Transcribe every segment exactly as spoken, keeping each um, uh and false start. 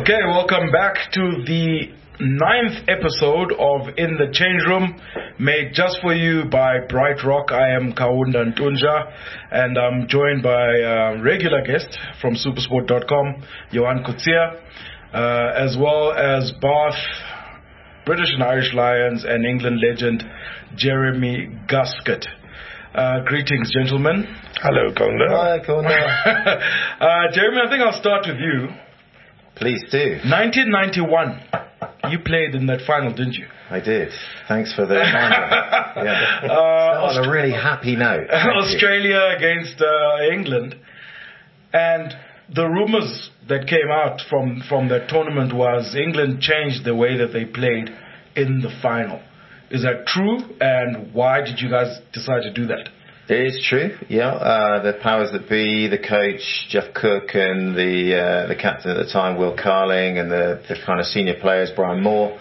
Okay, welcome back to the ninth episode of In the Change Room, made just for you by Bright Rock. I am Kaunda Ntunja, and I'm joined by a regular guest from Supersport dot com, Johan Coetzee, uh, as well as Bath, British and Irish Lions, and England legend Jeremy Gaskett. Uh, greetings, gentlemen. Hello, Kaunda. Hi, Kaunda. uh, Jeremy, I think I'll start with you. Please do. nineteen ninety-one. You played in that final, didn't you? I did. Thanks for the reminder. yeah. uh, on a really happy note. Australia against uh, England. And the rumours that came out from, from that tournament was England changed the way that they played in the final. Is that true? And why did you guys decide to do that? It is true, yeah. Uh, the powers that be, the coach, Jeff Cook, and the uh, the captain at the time, Will Carling, and the, the kind of senior players, Brian Moore,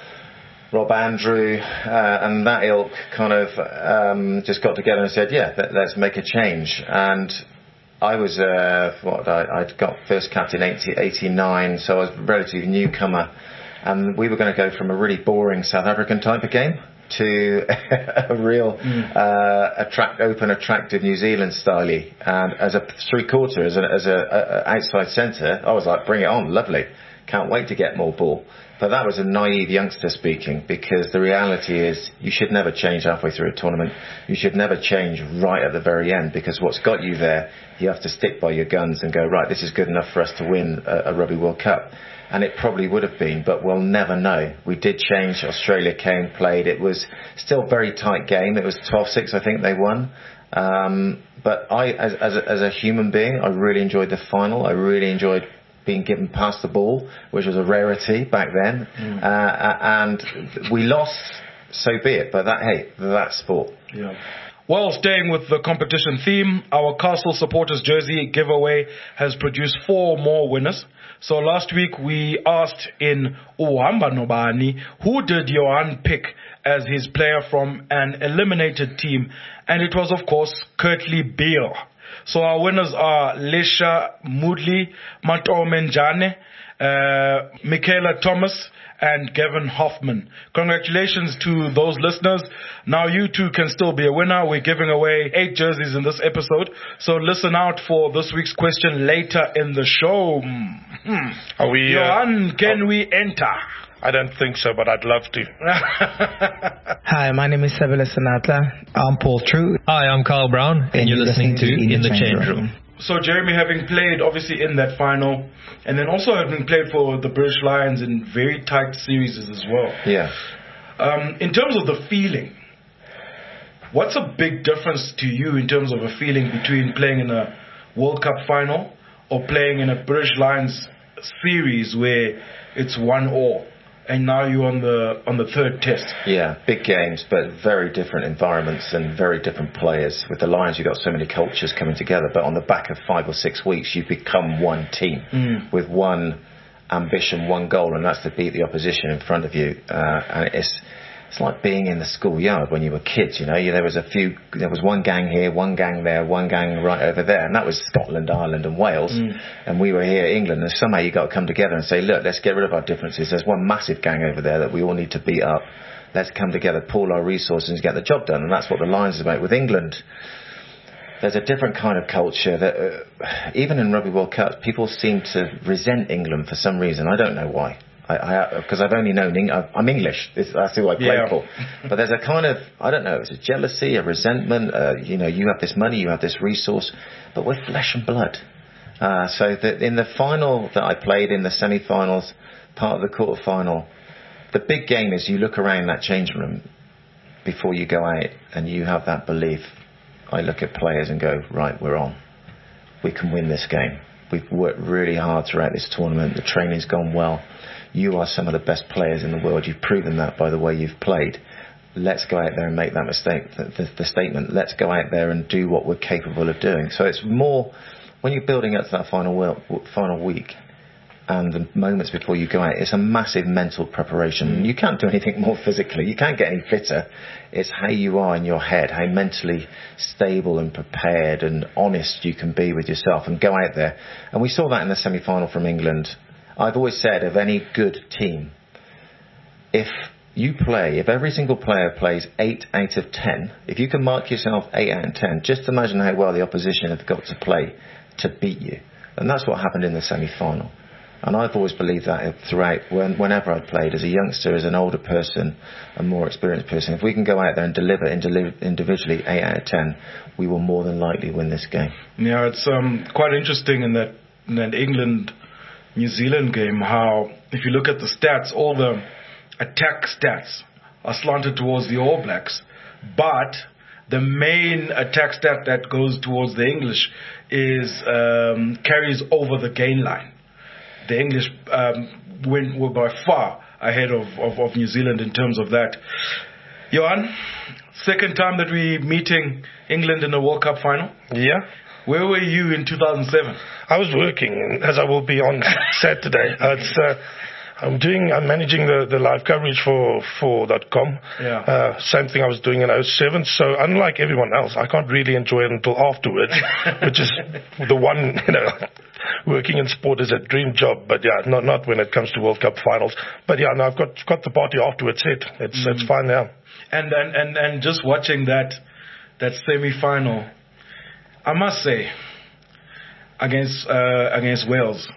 Rob Andrew, uh, and that ilk kind of um, just got together and said, yeah, let, let's make a change. And I was, uh, what, I, I'd got first capped in eighty-nine, so I was a relatively newcomer. And we were going to go from a really boring South African type of game to a real mm. uh, attract, open, attractive New Zealand style. And as a three-quarter, as, a, as a, a outside centre, I was like, bring it on, lovely. Can't wait to get more ball. But that was a naive youngster speaking, because the reality is you should never change halfway through a tournament. You should never change right at the very end, because what's got you there, you have to stick by your guns and go, right, this is good enough for us to win a, a Rugby World Cup. And it probably would have been, but we'll never know. We did change. Australia came, played. It was still a very tight game. It was twelve six, I think they won. Um, but I, as, as, a, as a human being, I really enjoyed the final. I really enjoyed being given past the ball, which was a rarity back then. Mm. Uh, and we lost, so be it. But that, hey, that's sport. Yeah. Well, staying with the competition theme, our Castle Supporters Jersey giveaway has produced four more winners. So last week we asked in Uhamba Nobani, who did Johan pick as his player from an eliminated team? And it was, of course, Kurtley Beale. So our winners are Lesha Moodley, Mato Menjane, uh, Michaela Thomas, and Gavin Hoffman. Congratulations to those listeners. Now you too can still be a winner. We're giving away eight jerseys in this episode, so listen out for this week's question later in the show. Hmm. Are we, Johan, uh, can are, we enter? I don't think so, but I'd love to. Hi, my name is Sabela Sanatla. I'm Paul True. Hi, I'm Carl Brown, and, and you're listening, listening to In the, the Change Room. Room. So Jeremy, having played obviously in that final, and then also having played for the British Lions in very tight series as well. Yeah. Um, in terms of the feeling, what's a big difference to you in terms of a feeling between playing in a World Cup final or playing in a British Lions series where it's one all? And now you're on the on the third test. Yeah, big games, but very different environments and very different players. With the Lions, you've got so many cultures coming together, but on the back of five or six weeks, you become one team mm. with one ambition, one goal, and that's to beat the opposition in front of you. Uh, and it's it's like being in the schoolyard when you were kids. You know, you, there was a few, there was one gang here, one gang there, one gang right over there, and that was Scotland, Ireland, and Wales. Mm. And we were here, England, and somehow you got to come together and say, look, let's get rid of our differences. There's one massive gang over there that we all need to beat up. Let's come together, pool our resources, and get the job done. And that's what the Lions is about. With England, there's a different kind of culture that, uh, even in Rugby World Cup, people seem to resent England for some reason. I don't know why. Because I've only known Eng- I'm English. It's, that's who I play yeah. for. But there's a kind of, I don't know, it's a jealousy, a resentment. Uh, you know, you have this money, you have this resource, but we're flesh and blood. Uh, so that in the final that I played, in the semi-finals, part of the quarter-final, the big game is you look around that changing room before you go out and you have that belief. I look at players and go, right, we're on. We can win this game. We've worked really hard throughout this tournament. The training's gone well. You are some of the best players in the world. You've proven that by the way you've played. Let's go out there and make that mistake, the, the, the statement. Let's go out there and do what we're capable of doing. So it's more, when you're building up to that final, world, final week and the moments before you go out, it's a massive mental preparation. You can't do anything more physically. You can't get any fitter. It's how you are in your head, how mentally stable and prepared and honest you can be with yourself and go out there. And we saw that in the semi-final from England. I've always said of any good team, if you play, if every single player plays eight out of ten, if you can mark yourself eight out of ten, just imagine how well the opposition have got to play to beat you. And that's what happened in the semi-final. And I've always believed that throughout, when, whenever I've played, as a youngster, as an older person, a more experienced person, if we can go out there and deliver individually eight out of ten, we will more than likely win this game. Yeah, it's um, quite interesting in that, in that England-New Zealand game, how, if you look at the stats, all the attack stats are slanted towards the All Blacks, but the main attack stat that goes towards the English is um, carries over the gain line. The English um, win, were by far ahead of, of, of New Zealand in terms of that. Johan, second time that we're meeting England in the World Cup final. Yeah. Where were you in two thousand seven? I was working, as I will be on Saturday. Uh, it's, uh, I'm doing, I'm managing the, the live coverage for, for .com. Yeah. Uh, same thing I was doing in oh seven. So unlike everyone else, I can't really enjoy it until afterwards, which is the one, you know, working in sport is a dream job, but yeah, not, not when it comes to World Cup finals. But yeah, no, I've got, got the party afterwards hit. It's, mm. it's fine now. And, and, and, and just watching that, that semi-final, I must say, against, uh, against Wales,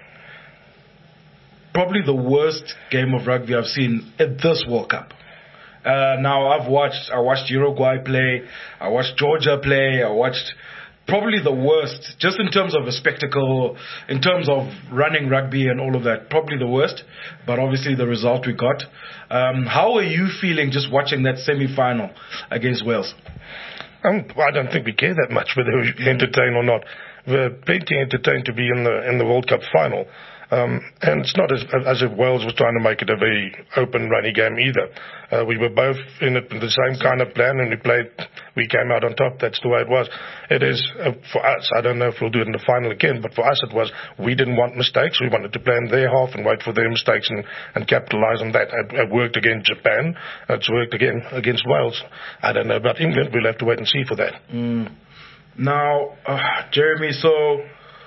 probably the worst game of rugby I've seen at this World Cup. Uh, now I've watched, I watched Uruguay play, I watched Georgia play, I watched probably the worst, just in terms of a spectacle, in terms of running rugby and all of that, probably the worst, but obviously the result we got. Um, how are you feeling just watching that semi-final against Wales? Um, I don't think we care that much whether we entertain or not. We're plenty entertained to be in the in the World Cup final. Um, and it's not as, as if Wales was trying to make it a very open, runny game either. Uh, we were both in it with the same kind of plan, and we played, we came out on top. That's the way it was. It is, uh, for us, I don't know if we'll do it in the final again, but for us it was, we didn't want mistakes. We wanted to play in their half and wait for their mistakes and, and capitalize on that. It, it worked against Japan. It's worked again against Wales. I don't know about England. We'll have to wait and see for that. Mm. Now, uh, Jeremy, so...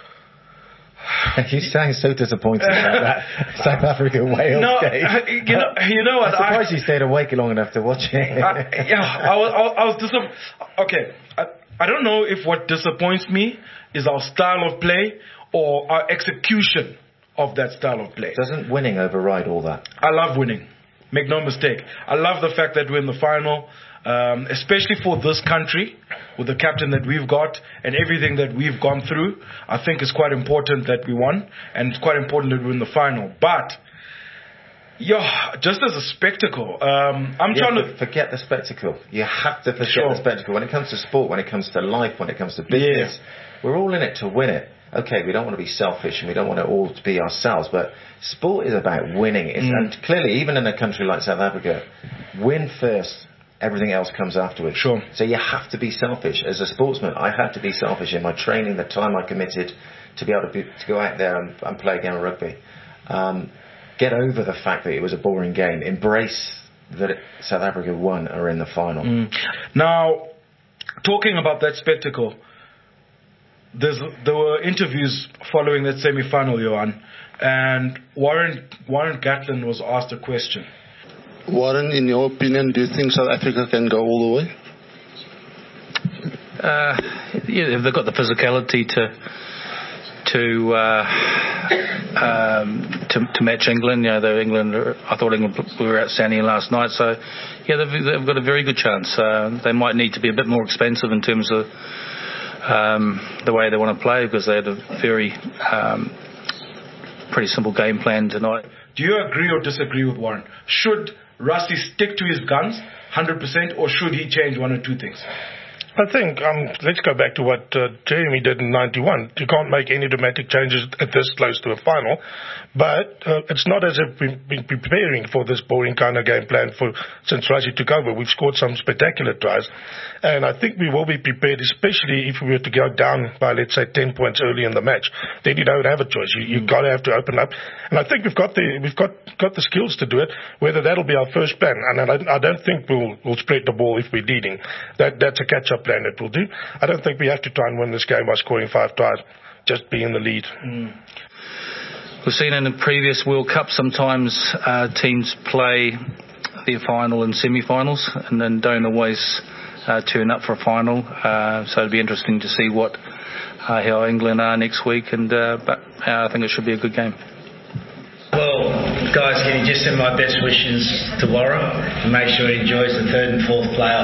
You sound so disappointed about that South Africa Wales no, game. You know, you know what? I'm surprised I, you stayed awake long enough to watch it. I, yeah, I was, I, I was disappointed. Okay, I, I don't know if what disappoints me is our style of play or our execution of that style of play. Doesn't winning override all that? I love winning. Make no mistake. I love the fact that we're in the final, um, especially for this country, with the captain that we've got and everything that we've gone through. I think it's quite important that we won, and it's quite important that we're in the final. But, yeah, just as a spectacle, um, I'm you trying to to... forget the spectacle. You have to forget Sure. the spectacle. When it comes to sport, when it comes to life, when it comes to business, yeah. we're all in it to win it. Okay, we don't want to be selfish and we don't want it all to be ourselves, but sport is about winning. It's, mm. And clearly, even in a country like South Africa, win first, everything else comes afterwards. Sure. So you have to be selfish. As a sportsman, I had to be selfish in my training, the time I committed to be able to, be, to go out there and, and play a game of rugby. Um, get over the fact that it was a boring game. Embrace that South Africa won or in the final. Mm. Now, talking about that spectacle, There's, there were interviews following that semi-final, Johan, and Warren Warren Gatland was asked a question. Warren, in your opinion, do you think South Africa can go all the way? Uh, yeah, they've got the physicality to to uh, um, to, to match England. You know, though England, I thought England were outstanding last night. So, yeah, they've, they've got a very good chance. Uh, they might need to be a bit more expensive in terms of Um, the way they want to play, because they had a very um, pretty simple game plan tonight. Do you agree or disagree with Warren? Should Rassie stick to his guns one hundred percent, or should he change one or two things? I think, um, let's go back to what uh, Jeremy did in ninety-one. You can't make any dramatic changes at this close to a final. But uh, it's not as if we've been preparing for this boring kind of game plan for since Rassie took over. We've scored some spectacular tries. And I think we will be prepared, especially if we were to go down by, let's say, ten points early in the match. Then you don't have a choice. You, you've got to have to open up. And I think we've got the we've got, got the skills to do it, whether that'll be our first plan. And I, I don't think we'll, we'll spread the ball if we're leading. That, that's a catch-up plan that we'll do. I don't think we have to try and win this game by scoring five tries. Just be in the lead. Mm. we've seen in the previous World Cup sometimes uh, teams play their final and semi-finals and then don't always uh, turn up for a final. Uh, so it'll be interesting to see what uh, how England are next week. And uh, but uh, I think it should be a good game. Well, guys, can you just send my best wishes to Warren and make sure he enjoys the third and fourth playoff?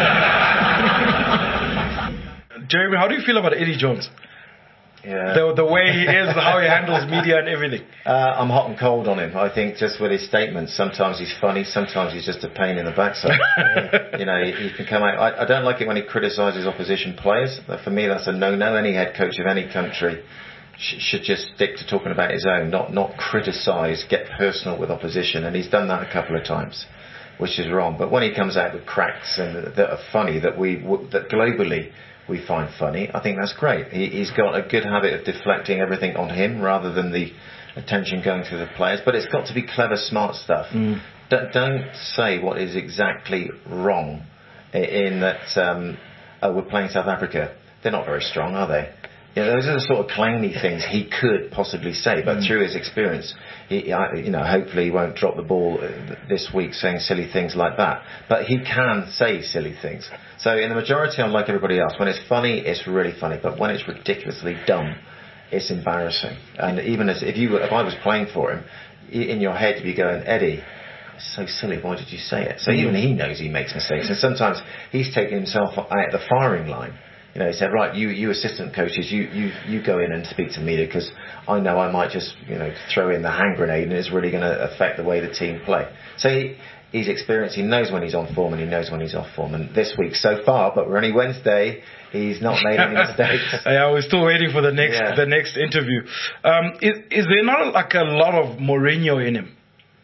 Jeremy, how do you feel about Eddie Jones? Yeah. The, the way he is, how he handles media and everything. Uh, I'm hot and cold on him. I think just with his statements, sometimes he's funny, sometimes he's just a pain in the backside. You know, he, he can come out. I, I don't like it when he criticises opposition players. For me, that's a no-no. Any head coach of any country sh- should just stick to talking about his own, not not criticise, get personal with opposition. And he's done that a couple of times, which is wrong. But when he comes out with cracks and that are funny, that we that globally we find funny, I think that's great. He, he's got a good habit of deflecting everything on him rather than the attention going to the players. But it's got to be clever, smart stuff. Mm. Don't, don't say what is exactly wrong in that, um, oh, we're playing South Africa. They're not very strong, are they? You know, those are the sort of clowny things he could possibly say, but mm. through his experience, he, you know, hopefully he won't drop the ball this week saying silly things like that. But he can say silly things. So in the majority, I'm like everybody else. When it's funny, it's really funny. But when it's ridiculously dumb, it's embarrassing. And even as if you, if I was playing for him, in your head you'd be going, Eddie, it's so silly. Why did you say it? So mm. even he knows he makes mistakes, and sometimes he's taking himself out the firing line. You know, he said, right, you, you assistant coaches, you, you, you go in and speak to the media because I know I might just, you know, throw in the hand grenade and it's really going to affect the way the team play. So he, he's experienced, he knows when he's on form and he knows when he's off form. And this week so far, but we're only Wednesday, he's not made any mistakes. Yeah, we're still waiting for the next yeah. the next interview. Um, is, is there not like a lot of Mourinho in him?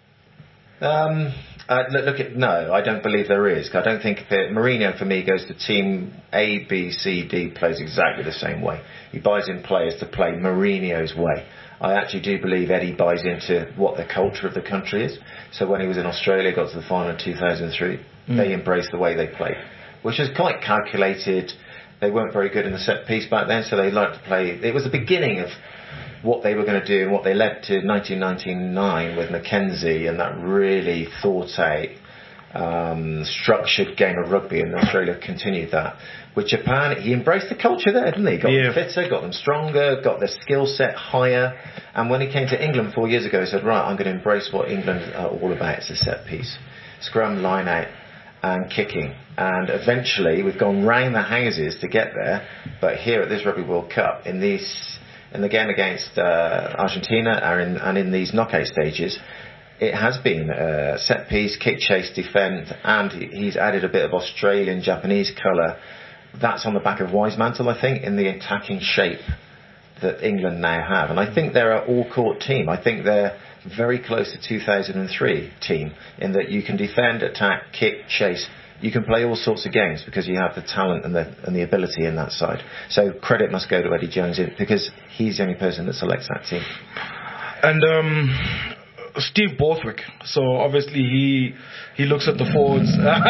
Um... Uh, look, look at no, I don't believe there is. I don't think that Mourinho for me goes to team A, B, C, D, plays exactly the same way. He buys in players to play Mourinho's way. I actually do believe Eddie buys into what the culture of the country is. So when he was in Australia, got to the final in two thousand three, mm. they embraced the way they played, which was quite calculated. They weren't very good in the set piece back then, so they liked to play. It was the beginning of what they were going to do and what they led to nineteen ninety-nine with Mackenzie and that really thought out, um, structured game of rugby, and Australia continued that. With Japan, he embraced the culture there, didn't he? Got yeah. them fitter, got them stronger, got their skill set higher. And when he came to England four years ago, he said, right, I'm going to embrace what England are all about. It's a set piece. Scrum, line out and kicking. And eventually, we've gone round the houses to get there. But here at this Rugby World Cup, in these... in the game against uh, Argentina and in, and in these knockout stages, it has been uh, set piece, kick, chase, defend, and he's added a bit of Australian, Japanese colour. That's on the back of Wisemantel, I think, in the attacking shape that England now have. And I think they're an all-court team. I think they're very close to two thousand three team in that you can defend, attack, kick, chase. You can play all sorts of games because you have the talent and the and the ability in that side. So credit must go to Eddie Jones because he's the only person that selects that team. And um, Steve Borthwick. So obviously he he looks at the forwards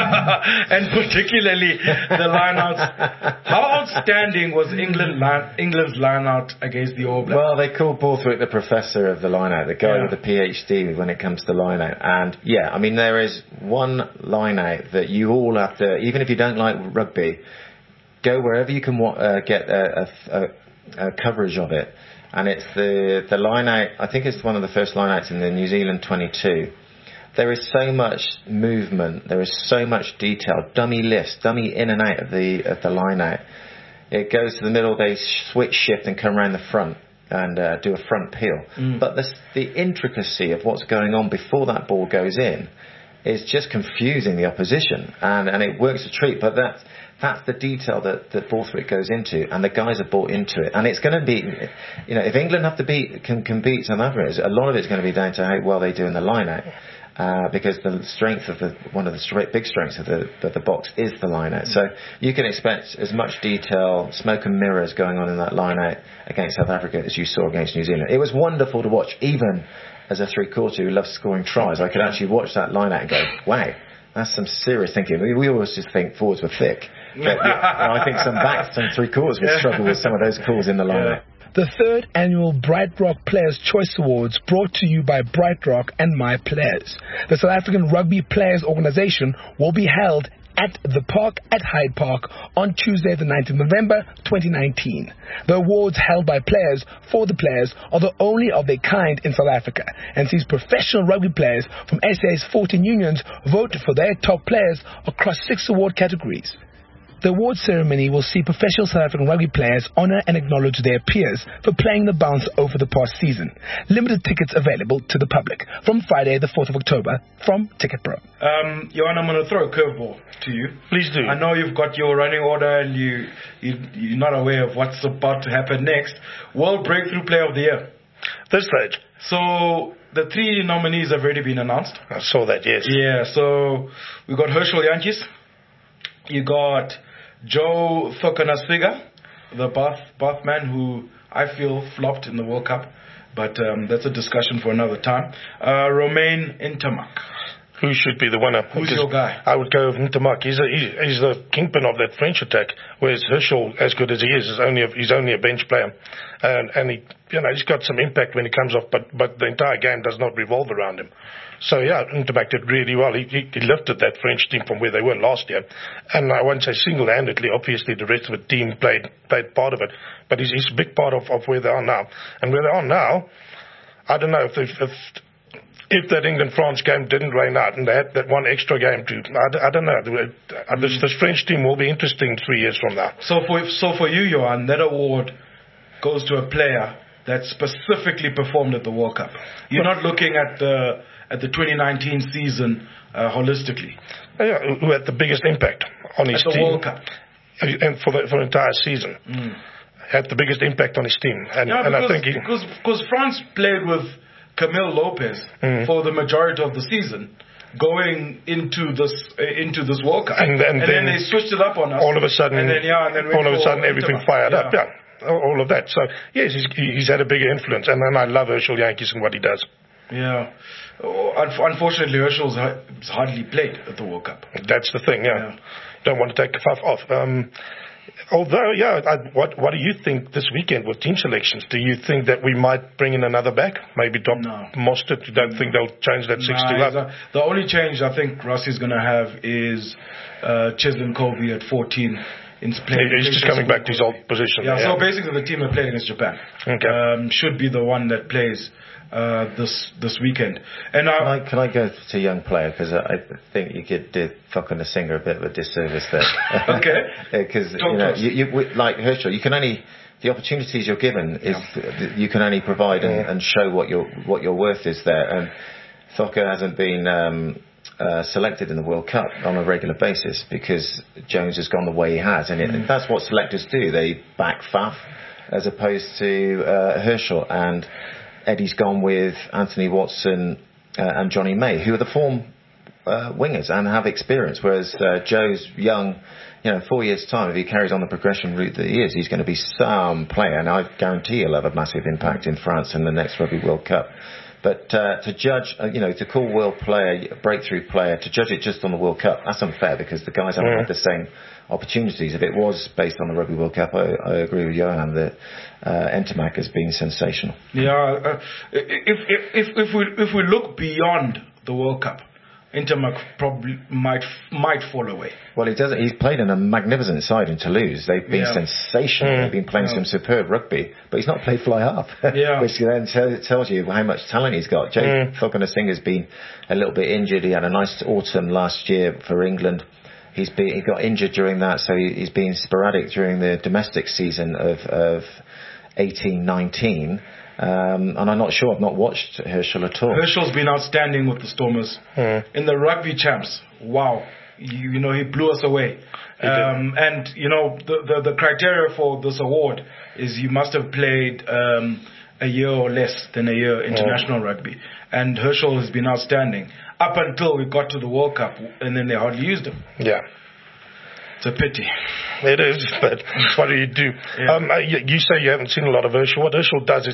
and particularly the lineouts. How outstanding was England line, England's lineout against the All Blacks? Well, they call Borthwick the professor of the lineout, the guy yeah. with the PhD when it comes to lineout. And yeah, I mean there is one lineout that you all have to, even if you don't like rugby, go wherever you can uh, get a, a, a, a coverage of it. And it's the, the line out, I think it's one of the first line outs in the New Zealand twenty-two. There is so much movement, there is so much detail, dummy lifts, dummy in and out of the of the line out. It goes to the middle, they switch shift and come around the front and uh, do a front peel. Mm. But the, the intricacy of what's going on before that ball goes in is just confusing the opposition. And, and it works a treat, but that... That's the detail that, that Borthwick goes into, and the guys are bought into it. And it's going to be, you know, if England have to beat, can, can beat South Africa, a lot of it's going to be down to how well they do in the line-out. Uh, because the strength of the, one of the straight, big strengths of the, the, the box is the line-out. So you can expect as much detail, smoke and mirrors going on in that line-out against South Africa as you saw against New Zealand. It was wonderful to watch, even as a three-quarter who loves scoring tries. I could actually watch that line-out and go, wow, that's some serious thinking. We, we always just think forwards were thick. But yeah, I think some backs and three quarters would struggle with some of those calls in the lineup. Yeah. The third annual Bright Rock Players' Choice Awards, brought to you by Bright Rock and My Players. The South African Rugby Players Organisation will be held at the Park at Hyde Park on Tuesday the ninth of November twenty nineteen. The awards held by players for the players are the only of their kind in South Africa and sees professional rugby players from S A's fourteen unions vote for their top players across six award categories. The award ceremony will see professional South African rugby players honour and acknowledge their peers for playing the bounce over the past season. Limited tickets available to the public from Friday the fourth of October from Ticket Pro. Um, Johan, I'm going to throw a curveball to you. Please do. I know you've got your running order and you, you, you're not aware of what's about to happen next. World Breakthrough Player of the Year. This stage. So the three nominees have already been announced. I saw that, yes. Yeah, so we got Herschel Jantjies. You got Joe Thokanasiga, the Bath, Bath man who I feel flopped in the World Cup, but um, that's a discussion for another time. Uh, Romain Ntamak. Who should be the winner? Who's your guy? I would go with Ntamak. He's, a, he's, he's the kingpin of that French attack, whereas Herschel, as good as he is, is only a, he's only a bench player. And, and he, you know, he's got some impact when he comes off, but, but the entire game does not revolve around him. So, yeah, Ntamak did really well. He, he, he lifted that French team from where they were last year. And I won't say single-handedly. Obviously, the rest of the team played played part of it. But he's, he's a big part of, of where they are now. And where they are now, I don't know if if, if If that England-France game didn't rain out and they had that one extra game to, I, I don't know. This, this French team will be interesting three years from now. So for so for you, Johan, that award goes to a player that specifically performed at the World Cup. You're not looking at the at the twenty nineteen season uh, holistically. Yeah, who had the biggest impact on his at the team. World Cup. And for the, for the entire season. Mm. Had the biggest impact on his team. And, yeah, and because, I think he, because, because France played with Camille Lopez mm. for the majority of the season, going into this uh, into this World Cup, and, and, and then, then they switched it up on us. All of a sudden, and then, yeah, and then all of a sudden, everything Intermark. fired yeah. up. Yeah, all of that. So yes, he's, he's had a bigger influence, and, and I love Herschel Jantjies and what he does. Yeah, oh, unfortunately, Herschel's hardly played at the World Cup. That's the thing. Yeah, yeah. Don't want to take the fuff off. Um, Although, yeah, I, what what do you think this weekend with team selections? Do you think that we might bring in another back? Maybe drop no. Mostert? You don't no. think they'll change that sixty nah, up? A, the only change I think Rossi's going to have is uh, Cheslin Covey at fourteen. In playing, He's just coming back to his old position. Yeah, yeah, so basically the team that played against Japan okay. um, should be the one that plays uh, this this weekend. And can I, can I go to young player, because I, I think you could do Thokanasiga a bit of a disservice there. Okay. Because you know, you, you, like Herschel, you can only the opportunities you're given is yeah. you can only provide and, and show what your what your worth is there. And Thoka hasn't been um, uh, selected in the World Cup on a regular basis because Jones has gone the way he has, and, it, and that's what selectors do. They back Faf as opposed to uh, Herschel, and Eddie's gone with Anthony Watson uh, and Johnny May, who are the form uh, wingers and have experience, whereas uh, Joe's young. You know, four years' time, if he carries on the progression route that he is, he's going to be some player, and I guarantee he'll have a massive impact in France in the next Rugby World Cup. But uh, to judge, uh, you know, to call world player, breakthrough player, to judge it just on the World Cup, that's unfair because the guys haven't yeah. had the same opportunities. If it was based on the Rugby World Cup, I, I agree with Johan that uh, Ntamak has been sensational. Yeah, uh, if, if if if we if we look beyond the World Cup, Ntamak probably might might fall away. Well, he doesn't. He's played in a magnificent side in Toulouse. They've been yeah. sensational. Mm. They've been playing yeah. some superb rugby, but he's not played fly half, yeah. which then t- tells you how much talent he's got. Jay mm. Thokanasiga has been a little bit injured. He had a nice autumn last year for England. He's been, he got injured during that, so he, he's been sporadic during the domestic season of of eighteen nineteen. Um, and I'm not sure. I've not watched Herschel at all. Herschel's been outstanding with the Stormers mm. in the rugby champs. Wow, you, you know he blew us away. Um, and you know the, the the criteria for this award is you must have played um, a year or less than a year international mm. rugby. And Herschel has been outstanding up until we got to the World Cup, and then they hardly used him. Yeah. It's a pity. It is, but what do you do? Yeah. Um, you, you say you haven't seen a lot of Herschel. What Herschel does is he's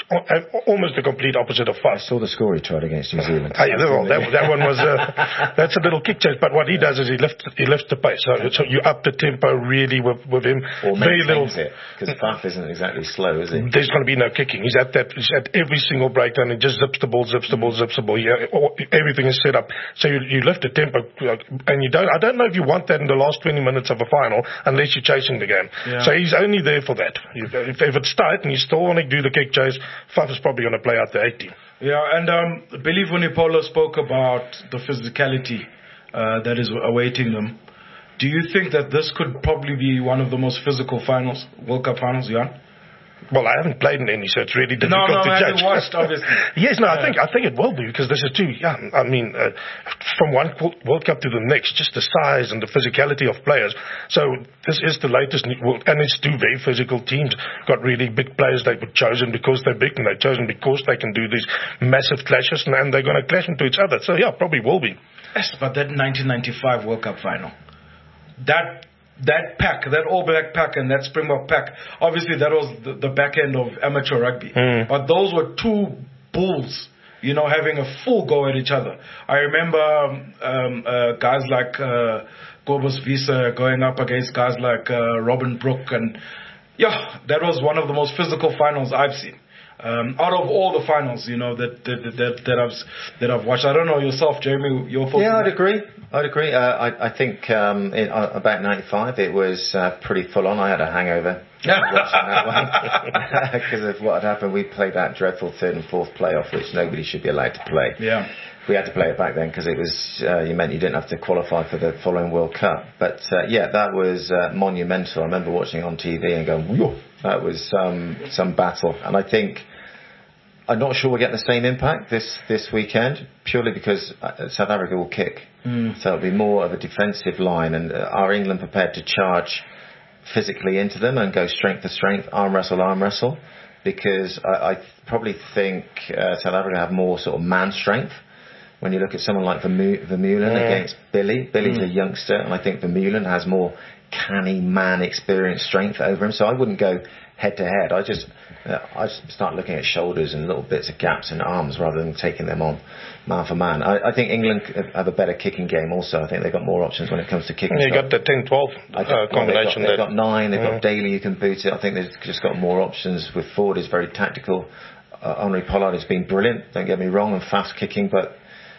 almost the complete opposite of fast. I saw the score he tried against New Zealand. Hey, well, that, that one was uh, that's a little kick chase. But what he does is he lifts he lifts the pace. So, so you up the tempo really with, with him. Or very little. it because Faf isn't exactly slow, is he? There's going to be no kicking. He's at that. He's at every single breakdown. He just zips the ball, zips the ball, zips the ball. Yeah, everything is set up. So you, you lift the tempo, and you don't. I don't know if you want that in the last twenty minutes of a final, unless you're chasing the game. Yeah. So he's only there for that. If, if it's tight and you still want to do the kick chase, Faf is probably going to play out the eighty. Yeah, and um, I believe Vunipola spoke about the physicality uh, that is awaiting them. Do you think that this could probably be one of the most physical finals, World Cup finals, Jan? Well, I haven't played in any, so it's really difficult no, no, to I judge. haven't watched, obviously. yes, no, yeah. I think I think it will be because this is too young. I mean, uh, from one World Cup to the next, just the size and the physicality of players. So this is the latest, and it's two very physical teams. Got really big players. They were chosen because they're big, and they're chosen because they can do these massive clashes, and, and they're going to clash into each other. So yeah, probably will be. Yes, but that nineteen ninety-five World Cup final, that. That pack, that All Black pack and that Springbok pack, obviously that was the, the back end of amateur rugby. Mm. But those were two bulls, you know, having a full go at each other. I remember um, uh, guys like uh, Kobus Wiese going up against guys like uh, Robin Brook. And yeah, that was one of the most physical finals I've seen. Um, out of all the finals, you know, that that, that that I've that I've watched. I don't know yourself, Jeremy. Your thoughts? Yeah, I'd agree. I'd agree. Uh, I I think um, in, uh, about ninety-five it was uh, pretty full on. I had a hangover watching that one because of what had happened. We played that dreadful third and fourth playoff, which nobody should be allowed to play. Yeah. We had to play it back then because it was uh, you meant you didn't have to qualify for the following World Cup. But uh, yeah, that was uh, monumental. I remember watching it on T V and going, whoa, that was um, some battle. And I think I'm not sure we'll get the same impact this, this weekend purely because uh, South Africa will kick. Mm. So it'll be more of a defensive line. And uh, are England prepared to charge physically into them and go strength to strength, arm wrestle, arm wrestle? Because I, I probably think uh, South Africa have more sort of man strength. When you look at someone like Vermeulen mm. against Billy, Billy's mm. a youngster, and I think Vermeulen has more canny man experience strength over him. So I wouldn't go head to head. I just uh, I just start looking at shoulders and little bits of gaps in arms rather than taking them on man for man. I, I think England have a better kicking game also. I think they've got more options when it comes to kicking. You got the ten twelve uh, combination. They've got, they've got nine. They've mm. got Daly who can boot it. I think they've just got more options. With Ford is very tactical. Uh, Henri Pollard has been brilliant. Don't get me wrong, and fast kicking, but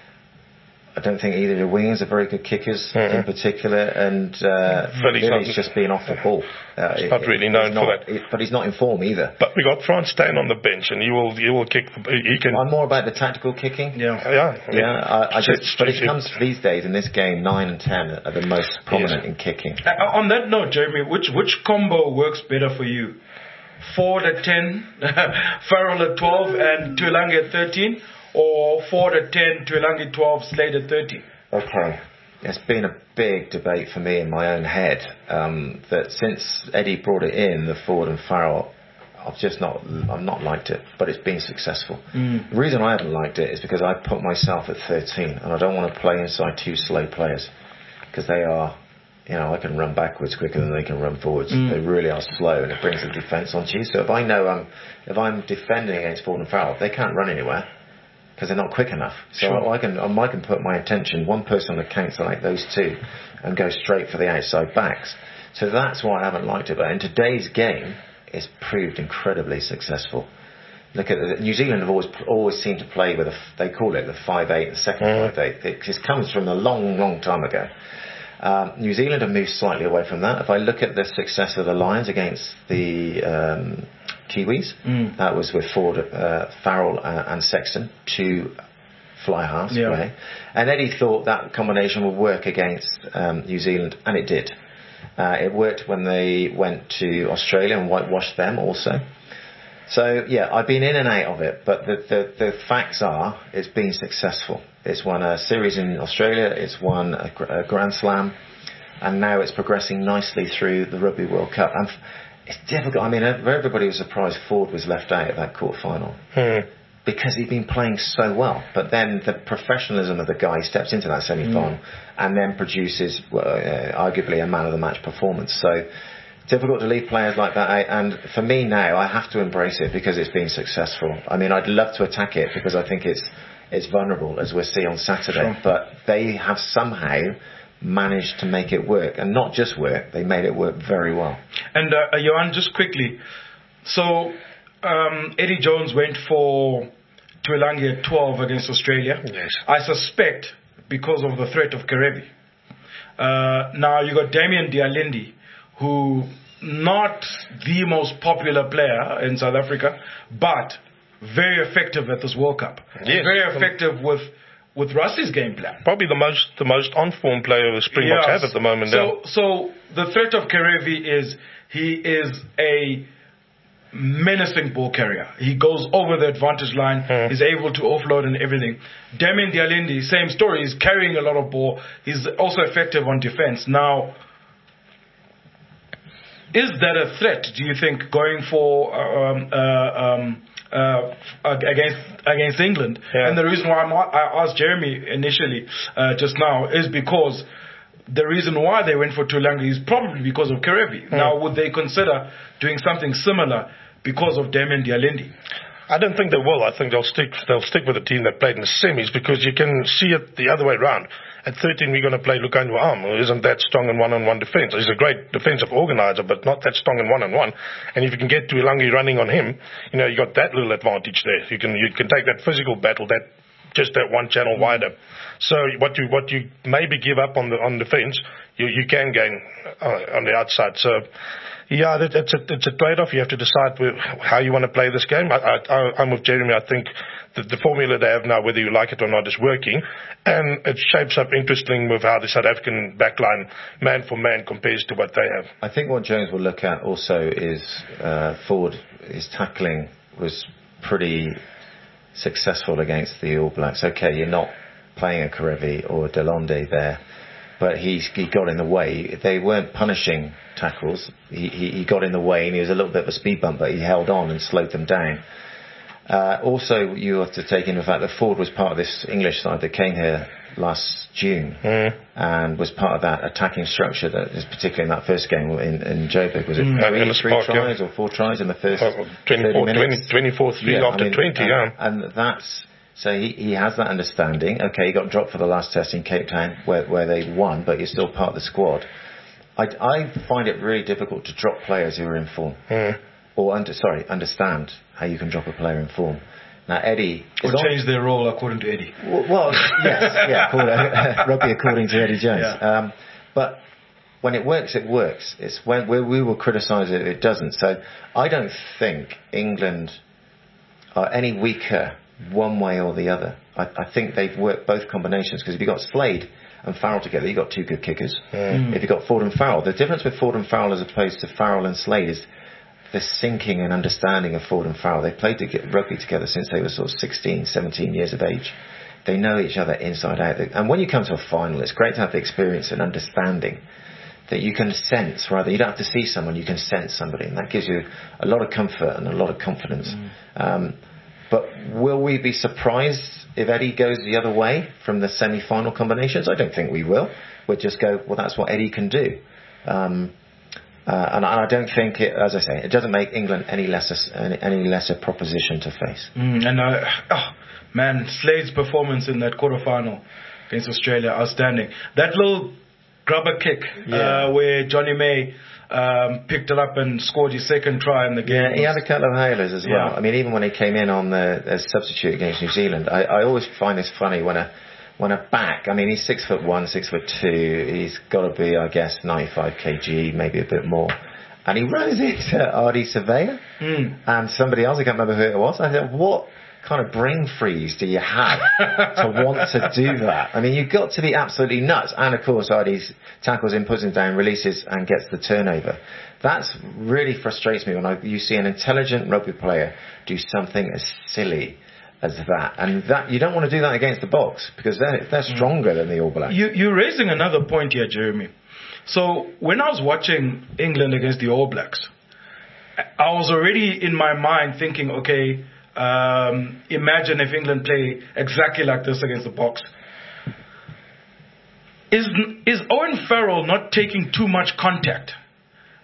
I don't think either of the wingers are very good kickers mm-hmm. in particular, and uh, Billy's just being off the ball. Uh, he's not really known not, for that, it, but he's not in form either. But we got Frans Steyn on the bench, and he will he will kick. He can. I'm more about the tactical kicking. Yeah, yeah, yeah. I, I just, but it comes these days in this game. Nine and ten are the most prominent yes. in kicking. Uh, on that note, Jeremy, which which combo works better for you? Ford at ten, Farrell at twelve, and Tuilagi at thirteen. Or Ford at ten, Tuilagi twelve, Slade at thirteen? Okay. It's been a big debate for me in my own head um, that since Eddie brought it in, the Ford and Farrell, I've just not I've not liked it, but it's been successful. Mm. The reason I haven't liked it is because I put myself at thirteen, and I don't want to play inside two slow players because they are, you know, I can run backwards quicker than they can run forwards. Mm. They really are slow, and it brings the defence onto you. So if I know I'm if I'm defending against Ford and Farrell, they can't run anywhere because they're not quick enough. So sure. I can I can put my attention, one person on the counter like those two, and go straight for the outside backs. So that's why I haven't liked it. But in today's game, it's proved incredibly successful. Look at the, New Zealand have always always seemed to play with a, they call it the five eight, the second mm. five eight. It just comes from a long, long time ago. Um, New Zealand have moved slightly away from that. If I look at the success of the Lions against the um, Kiwis, mm. that was with Ford, uh, Farrell uh, and Sexton, two fly halves yeah. play. And Eddie thought that combination would work against um, New Zealand, and it did. Uh, it worked when they went to Australia and whitewashed them also. So, yeah, I've been in and out of it, but the, the, the facts are it's been successful. It's won a series in Australia, it's won a, a Grand Slam, and now it's progressing nicely through the Rugby World Cup. And it's difficult. I mean, everybody was surprised Ford was left out of that quarter-final hmm. because he'd been playing so well. But then the professionalism of the guy steps into that semi-final mm. and then produces well, uh, arguably a man-of-the-match performance. So difficult to leave players like that out. And for me now, I have to embrace it because it's been successful. I mean, I'd love to attack it because I think it's it's vulnerable, as we'll see on Saturday. Sure. But they have somehow managed to make it work, and not just work, they made it work very well. And uh, Johan, just quickly, so um, Eddie Jones went for Tuilagi at twelve against Australia. Yes. I suspect because of the threat of Kerevi. Uh, now you got Damian Dialindi, who not the most popular player in South Africa, but very effective at this World Cup. Yes. Very effective with with Rusty's game plan. Probably the most the most on-form player the Springboks yes. have at the moment. So, now. so the threat of Kerevi is he is a menacing ball carrier. He goes over the advantage line. Hmm. He's able to offload and everything. Damian Dialindi, same story. He's carrying a lot of ball. He's also effective on defense. Now, is that a threat, do you think, going for um, uh, um, uh, against against England? Yeah. And the reason why I'm, I asked Jeremy initially uh, just now is because the reason why they went for Tuilagi is probably because of Kerevi. Mm. Now, would they consider doing something similar because of Damian Dialindi? I don't think they will. I think they'll stick they'll stick with the team that played in the semis, because you can see it the other way around. At thirteen, we're going to play Lukhanyo Am, who isn't that strong in one-on-one defence. He's a great defensive organiser, but not that strong in one-on-one. And if you can get Tuilagi running on him, you know, you got that little advantage there. You can you can take that physical battle, that just that one channel wider. So what you what you maybe give up on the on defence, you you can gain uh, on the outside. So. Yeah, it's a, it's a trade-off. You have to decide how you want to play this game. I, I, I'm with Jeremy. I think that the formula they have now, whether you like it or not, is working. And it shapes up interesting with how the South African backline, man for man, compares to what they have. I think what Jones will look at also is uh, forward. His tackling was pretty successful against the All Blacks. Okay, you're not playing a Kerevi or a Delonde there, but he, he got in the way. They weren't punishing tackles. He, he, he got in the way, and he was a little bit of a speed bump, but he held on and slowed them down. Uh, also, you have to take into the fact that Ford was part of this English side that came here last June mm. and was part of that attacking structure that is particularly in that first game in, in Joburg. Was it mm. three, three spark, tries yeah. or four tries in the first uh, twenty-four, minutes? twenty-four three yeah, after I mean, twenty, and, yeah. And that's... So he, he has that understanding. Okay, he got dropped for the last test in Cape Town where, where they won, but you're still part of the squad. I, I find it really difficult to drop players who are in form. Mm. Or, under, sorry, understand how you can drop a player in form. Now, Eddie... Or change their role according to Eddie. Well, well yes, yeah, called, uh, rugby according to Eddie Jones. Yeah. Um, but when it works, it works. It's when we, we will criticise it if it doesn't. So I don't think England are any weaker one way or the other. I, I think they've worked both combinations, because if you've got Slade and Farrell together, you've got two good kickers. Mm. If you've got Ford and Farrell, the difference with Ford and Farrell as opposed to Farrell and Slade is the sinking and understanding of Ford and Farrell. They played to get rugby together since they were sort of sixteen, seventeen years of age. They know each other inside out. And when you come to a final, it's great to have the experience and understanding that you can sense, rather, you don't have to see someone, you can sense somebody, and that gives you a lot of comfort and a lot of confidence. Mm. Um, But will we be surprised if Eddie goes the other way from the semi-final combinations? I don't think we will. We'll just go, well, that's what Eddie can do. Um, uh, and I don't think, it, as I say, it doesn't make England any less a, any, any less a proposition to face. Mm, and, uh, oh, man, Slade's performance in that quarterfinal against Australia, outstanding. That little grubber kick yeah. uh, where Johnny May... Um, picked it up and scored his second try in the game. Yeah, he had a couple of hailers as well. Yeah. I mean, even when he came in on the as substitute against New Zealand, I, I always find this funny when a when a back. I mean, he's six foot one, six foot two. He's got to be, I guess, ninety-five kilograms, maybe a bit more. And he runs into Ardie Savea mm. and somebody else. I can't remember who it was. I said, what kind of brain freeze do you have to want to do that? I mean, you've got to be absolutely nuts. And of course, Ardie tackles him, puts him down, releases and gets the turnover. That really frustrates me when I, you see an intelligent rugby player do something as silly as that. And that you don't want to do that against the Boks, because they're, they're stronger mm. than the All Blacks. You, you're raising another point here, Jeremy. So when I was watching England against the All Blacks, I was already in my mind thinking, okay, Um, imagine if England play exactly like this against the Boks. Is is Owen Farrell not taking too much contact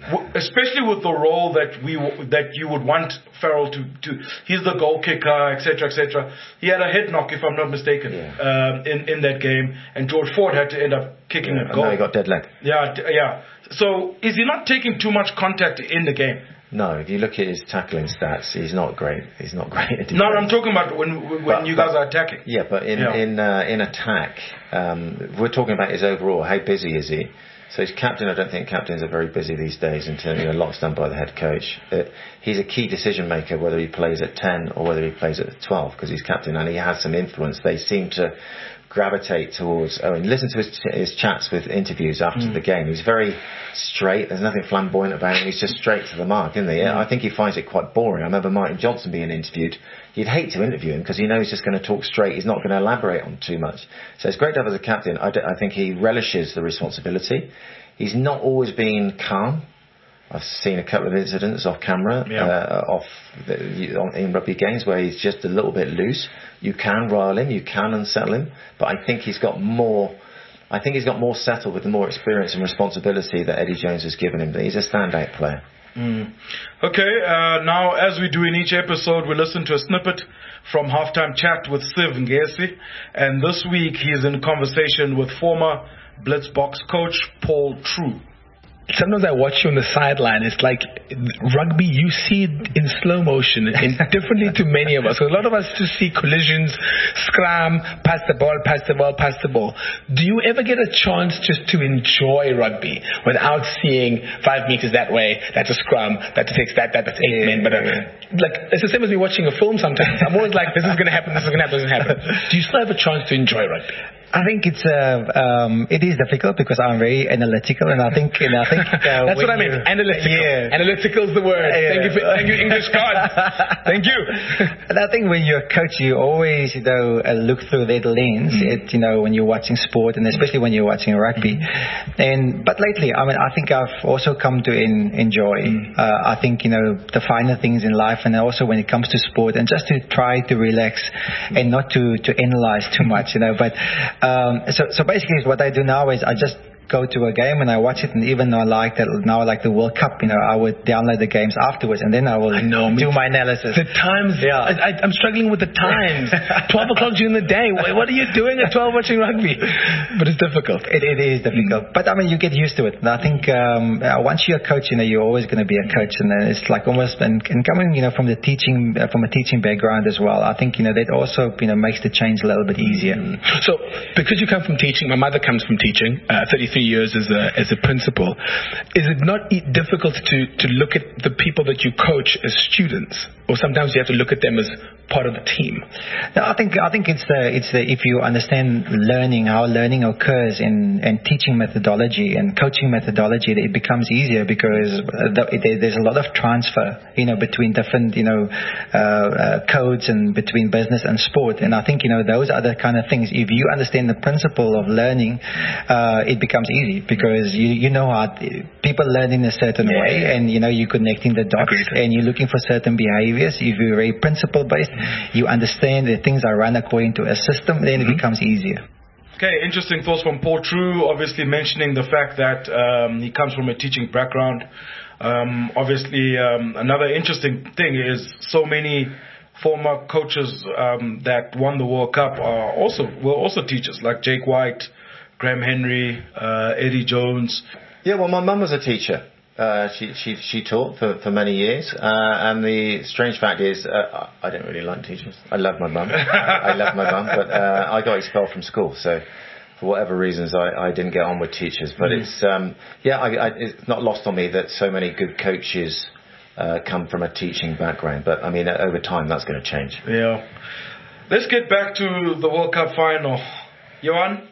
w- especially with the role that we w- that you would want Farrell to to. He's the goal kicker, et cetera, et cetera. He had a head knock, if I'm not mistaken, Yeah. um, in in that game, and George Ford had to end up kicking Yeah, a goal. and now he got dead leg. Yeah, d- yeah. So is he not taking too much contact in the game? No, if you look at his tackling stats, he's not great. He's not great at defense. No, I'm talking about when when But- you but- guys are attacking. Yeah, but in Yeah. in uh, in attack, um, we're talking about his overall. How busy is he? So his captain, I don't think captains are very busy these days. In terms, you know, a lot's done by the head coach. Uh, he's a key decision maker, whether he plays at ten or whether he plays at twelve, because he's captain and he has some influence. They seem to gravitate towards Owen. Listen to his, his chats with interviews after Mm. the game. He's very straight. There's nothing flamboyant about him. He's just straight to the mark, isn't he? Mm. I think he finds it quite boring. I remember Martin Johnson being interviewed. You'd hate to interview him because you know he's just going to talk straight. He's not going to elaborate on too much. So it's great to have as a captain. I, d- I think he relishes the responsibility. He's not always been calm. I've seen a couple of incidents off camera, Yeah. uh, off the, on, in rugby games where he's just a little bit loose. You can rile him, you can unsettle him, but I think he's got more. I think he's got more settled with the more experience and responsibility that Eddie Jones has given him. He's a standout player. Mm. Okay, uh, now as we do in each episode, we listen to a snippet from Halftime Chat with Siv Ngesi, and this week he's in conversation with former Blitzboks coach Paul True. Sometimes I watch you on the sideline. It's like rugby, you see it in slow motion, and differently to many of us. So a lot of us just see collisions, scrum, pass the ball, pass the ball, pass the ball. Do you ever get a chance just to enjoy rugby without seeing five meters that way, that's a scrum, that takes that, that that's eight Yeah, men? But uh, like it's the same as me watching a film sometimes. I'm always like, this is going to happen, this is going to happen, this is going to happen. Do you still have a chance to enjoy rugby? I think it's uh, um, it is difficult because I'm very analytical, and I think and I think uh, that's what I mean. Analytical. Yeah. Analytical is the word. Yeah. Thank you, for, thank you, English God. Thank you. And I think when you're a coach, you always, you know, uh, look through that lens. Mm-hmm. It, you know, when you're watching sport, and especially when you're watching rugby. Mm-hmm. And but lately, I mean, I think I've also come to in, enjoy. Mm-hmm. Uh, I think you know the finer things in life, and also when it comes to sport, and just to try to relax mm-hmm. and not to to analyze too much, you know. But um, so so basically, what I do now is I just go to a game and I watch it, and even though I like that now, I like the World Cup, you know, I would download the games afterwards, and then I will I know, do my analysis. The times, yeah, I, I, I'm struggling with the times. Twelve o'clock during the day. What, what are you doing at twelve watching rugby? But it's difficult. It, it is difficult, mm. but I mean, you get used to it. And I think um, uh, once you're a coach, you know, you're always going to be a coach, and then it's like almost and, and coming, you know, from the teaching, uh, from a teaching background as well. I think you know that also you know makes the change a little bit easier. Mm. So because you come from teaching, my mother comes from teaching. Uh, thirty-three years as a as a principal, is it not e- difficult to, to look at the people that you coach as students, or sometimes you have to look at them as part of the team? No, I think I think it's the it's the if you understand learning, how learning occurs in, in teaching methodology and coaching methodology, it becomes easier because the, it, there's a lot of transfer, you know, between different you know uh, uh, codes and between business and sport. And I think you know those are the kind of things. If you understand the principle of learning, uh, it becomes easy because you you know how people learn in a certain yeah, way, yeah. and you know you're connecting the dots, Agreed. and you're looking for certain behaviors. If you're very principle based, mm-hmm. you understand that things are run according to a system, then mm-hmm. it becomes easier. Okay, interesting thoughts from Paul True, obviously mentioning the fact that um, he comes from a teaching background. Um, obviously, um, another interesting thing is so many former coaches um, that won the World Cup are also were also teachers, like Jake White, Graham Henry, uh, Eddie Jones. Yeah, well, my mum was a teacher. Uh, she she she taught for, for many years, uh, and the strange fact is, uh, I don't really like teachers. I love my mum. I love my mum, but uh, I got expelled from school, so for whatever reasons, I, I didn't get on with teachers. But mm. it's um, yeah, I, I, it's not lost on me that so many good coaches uh, come from a teaching background. But I mean, over time, that's going to change. Yeah. Let's get back to the World Cup final, Johan.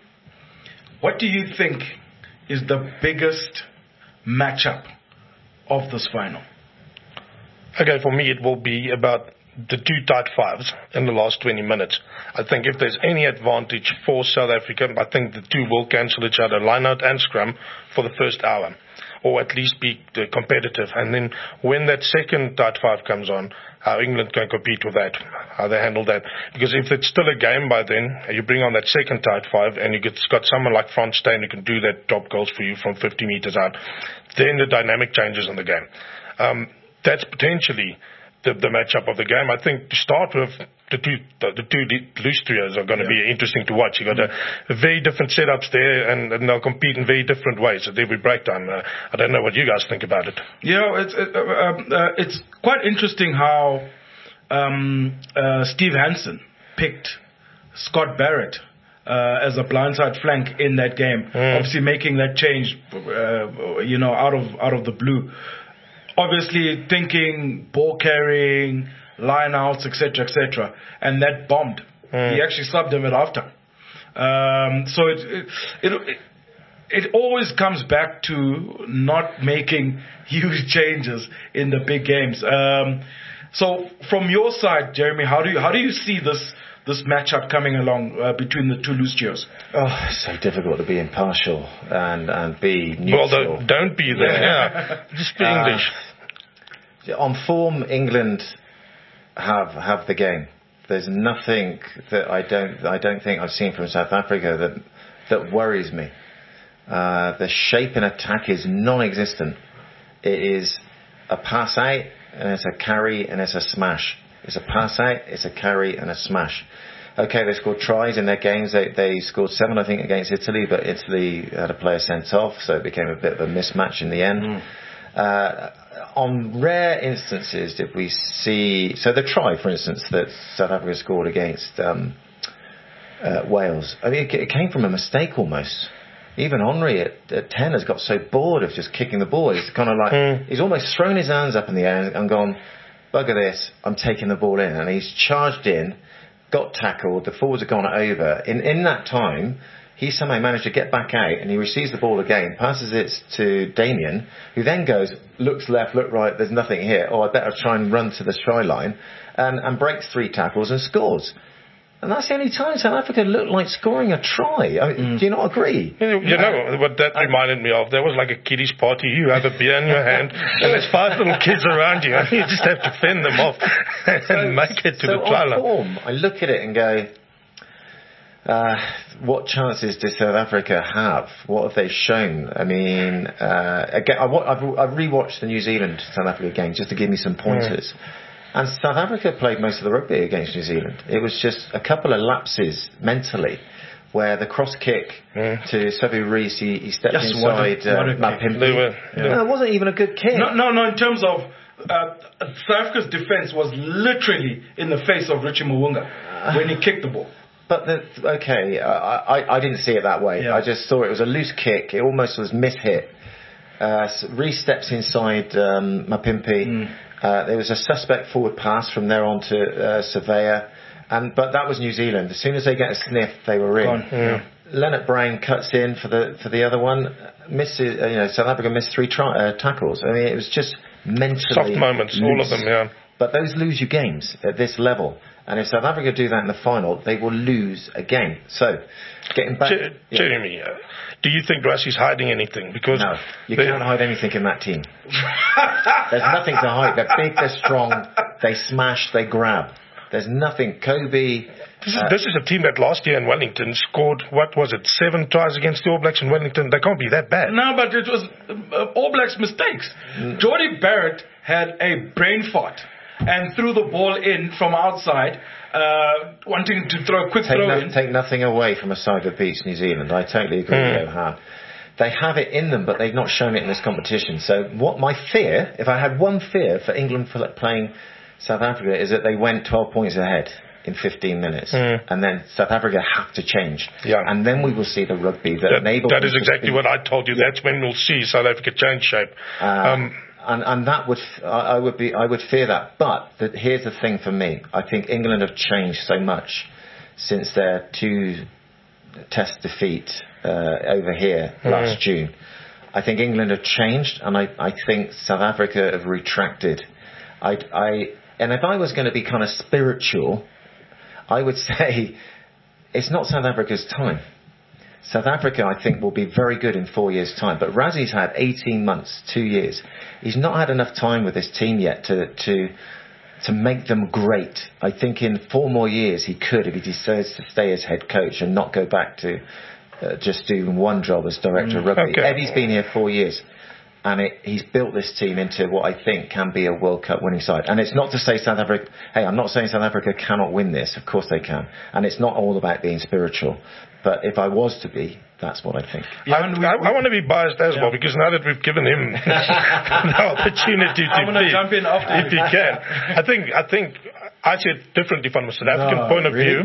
What do you think is the biggest matchup of this final? Okay, for me it will be about the two tight fives in the last twenty minutes. I think if there's any advantage for South Africa, I think the two will cancel each other, line out and scrum, for the first hour, or at least be uh, competitive. And then when that second tight five comes on, how England can compete with that, how they handle that. Because if it's still a game by then, you bring on that second tight five, and you get got someone like Frans Steyn who can do that top goals for you from fifty metres out, then the dynamic changes in the game. Um, that's potentially the, the matchup of the game. I think to start with, the two the, the two loose trios are going to yeah. be interesting to watch. You got a, a very different setups there, and, and they'll compete in very different ways at every breakdown. Uh, I don't know what you guys think about it. Yeah, it's it, uh, uh, it's quite interesting how um, uh, Steve Hansen picked Scott Barrett uh, as a blindside flank in that game. Mm. Obviously, making that change, uh, you know, out of out of the blue. Obviously, thinking ball carrying, line outs, et cetera, et cetera, and that bombed. Mm. He actually subbed him at halftime. Um, so it it, it it it always comes back to not making huge changes in the big games. Um, so from your side, Jeremy, how do you how do you see this this matchup coming along uh, between the two loose trios? Oh, it's so difficult to be impartial and, and be neutral. Well, don't, don't be there. Yeah. Just be uh, English. On form, England have have the game. There's nothing that I don't I don't think I've seen from South Africa that that worries me. Uh, the shape in attack is non-existent. It is a pass out, and it's a carry, and it's a smash. It's a pass out, it's a carry, and a smash. Okay, they scored tries in their games. They, they scored seven, I think, against Italy, but Italy had a player sent off, so it became a bit of a mismatch in the end. Mm. Uh, on rare instances did we see... So the try, for instance, that South Africa scored against um, uh, Wales, I mean, it, it came from a mistake almost. Even Henry at, at ten has got so bored of just kicking the ball. He's kind of like... Mm. He's almost thrown his hands up in the air and, and gone... Bugger this, I'm taking the ball in. And he's charged in, got tackled, the forwards have gone over. In in that time, he somehow managed to get back out, and he receives the ball again, passes it to Damien, who then goes, looks left, look right, there's nothing here. Oh, I better try and run to the try line, and, and breaks three tackles and scores. And that's the only time South Africa looked like scoring a try. I mean, mm. Do you not agree? You, you know what that reminded me of? There was like a kiddies party. You have a beer in your hand, and there's five little kids around you, and you just have to fend them off and so, make it to so the try line. Form, I look at it and go, uh, what chances does South Africa have? What have they shown? I mean, uh, again, I, I've, I've rewatched the New Zealand South Africa game just to give me some pointers. Mm. And South Africa played most of the rugby against New Zealand. It was just a couple of lapses mentally, where the cross kick mm. to Sevu Reece, he, he stepped yes, inside uh, Mapimpi. Yeah. No, it wasn't even a good kick. No, no, no in terms of uh, South Africa's defence was literally in the face of Richie Muwunga when he kicked the ball. But, the, okay, uh, I, I didn't see it that way. Yeah. I just saw it was a loose kick. It almost was mishit. Uh, Reece steps inside um, Mapimpi. Mm. Uh, there was a suspect forward pass from there on to uh, Surveyor, and but that was New Zealand. As soon as they get a sniff, they were in. Yeah. Leonard Brown cuts in for the for the other one. Misses, uh, you know, South Africa missed three tri- uh, tackles. I mean, it was just mentally soft moments, loose. All of them. Yeah. But those lose you games at this level. And if South Africa do that in the final, they will lose again. So, getting back... J- yeah. Jeremy, uh, do you think Rassie's hiding anything? Because no, you they, can't hide anything in that team. There's nothing to hide. They're big, they're strong, they smash, they grab. There's nothing. Kobe... This is, uh, this is a team that last year in Wellington scored, what was it, seven tries against the All Blacks in Wellington. They can't be that bad. No, but it was uh, All Blacks mistakes. Mm. Jordie Barrett had a brain fart and threw the ball in from outside, uh, wanting to throw a quick take throw no, in. Take nothing away from a side that beats New Zealand. I totally agree mm. with Johan. They have it in them, but they've not shown it in this competition. So what my fear, if I had one fear for England for playing South Africa, is that they went twelve points ahead in fifteen minutes, mm. and then South Africa have to change. Yeah. And then we will see the rugby that, that enables... That is exactly what I told you. That's when we'll see South Africa change shape. Uh, um, And, and that would, I would be, I would fear that. But the, here's the thing for me. I think England have changed so much since their two test defeat uh, over here mm. last June. I think England have changed, and I, I think South Africa have retracted. I, I, and if I was going to be kind of spiritual, I would say it's not South Africa's time. South Africa, I think, will be very good in four years' time. But Rassie's had eighteen months, two years. He's not had enough time with this team yet to to to make them great. I think in four more years he could, if he decides to stay as head coach and not go back to uh, just doing one job as director of rugby. Okay. Eddie's been here four years. And it, he's built this team into what I think can be a World Cup winning side. And it's not to say South Africa, hey, I'm not saying South Africa cannot win this. Of course they can. And it's not all about being spiritual. But if I was to be, that's what I think. Yeah, I, we, I, I want to be biased as yeah. well, because now that we've given him the opportunity to I'm going to jump in after if he can. I think, I think, I see it differently from a South African no, point of really? view.